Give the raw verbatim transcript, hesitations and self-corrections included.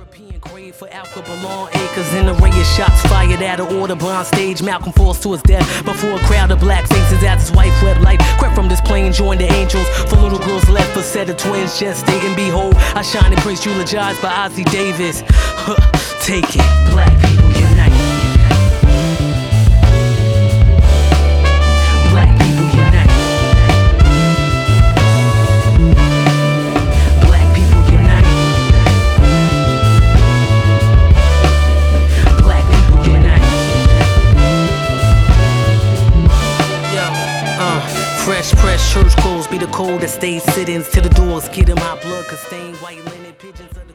European grave for Alpha belong acres in a ray of shots fired at an Audubon stage. Malcolm falls to his death before a crowd of black faces as his wife wept. Life crept from this plane, joined the angels. For little girls left, for set of twins gestating. Behold, I shine in praise, eulogized by Ossie Davis. Take it, black people unite. Black people unite. Black people unite. Black people unite. Yo, uh, fresh press church clothes be the cold that stays sit-ins to the doors. Get in my blood, cause stained white linen pigeons of the